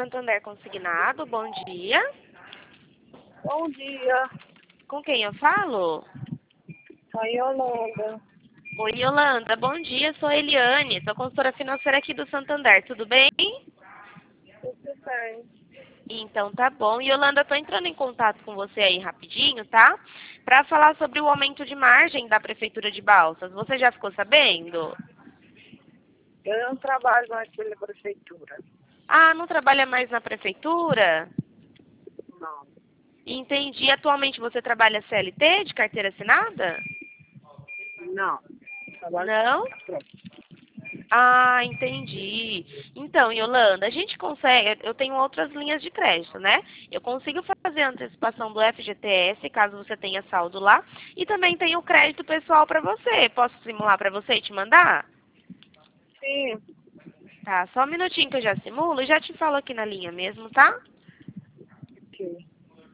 Santander Consignado, bom dia. Bom dia, Com quem eu falo? sou a Yolanda. Oi, Yolanda, bom dia, sou a Eliane, sou consultora financeira aqui do Santander, tudo bem? Tudo bem? Então tá bom. Yolanda, eu tô entrando em contato com você aí rapidinho, tá? Pra falar sobre o aumento de margem da Prefeitura de Balsas. Você já ficou sabendo? Eu não trabalho mais pela prefeitura. Ah, não trabalha mais na Prefeitura? Não. Entendi. Atualmente você trabalha CLT, de carteira assinada? Não. Trabalho Não? Ah, entendi. Então, Yolanda, a gente consegue, eu tenho outras linhas de crédito, né? Eu consigo fazer a antecipação do FGTS, caso você tenha saldo lá, e também tenho o crédito pessoal para você. Posso simular para você e te mandar? sim. Tá, só um minutinho que eu já simulo e já te falo aqui na linha mesmo, tá? Ok.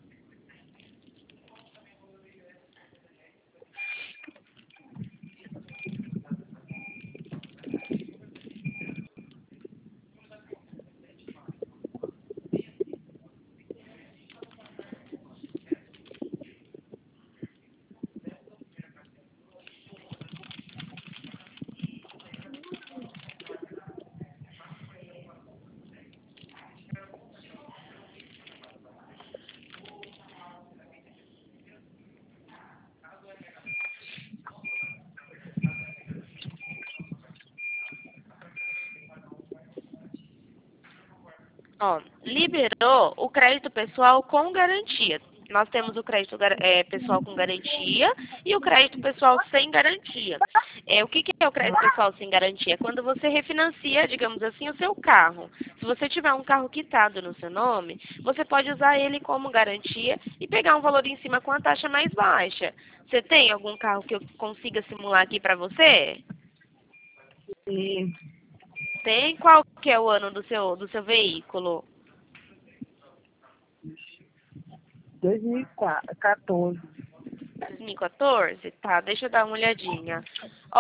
Ó, liberou o crédito pessoal com garantia. Nós temos o crédito pessoal com garantia e o crédito pessoal sem garantia. O que é o crédito pessoal sem garantia? É quando você refinancia, digamos assim, o seu carro. Se você tiver um carro quitado no seu nome, você pode usar ele como garantia e pegar um valor em cima com a taxa mais baixa. Você tem algum carro que eu consiga simular aqui para você? Sim. Tem? Qual que é o ano do seu veículo? 2014. 2014? Tá, deixa eu dar uma olhadinha.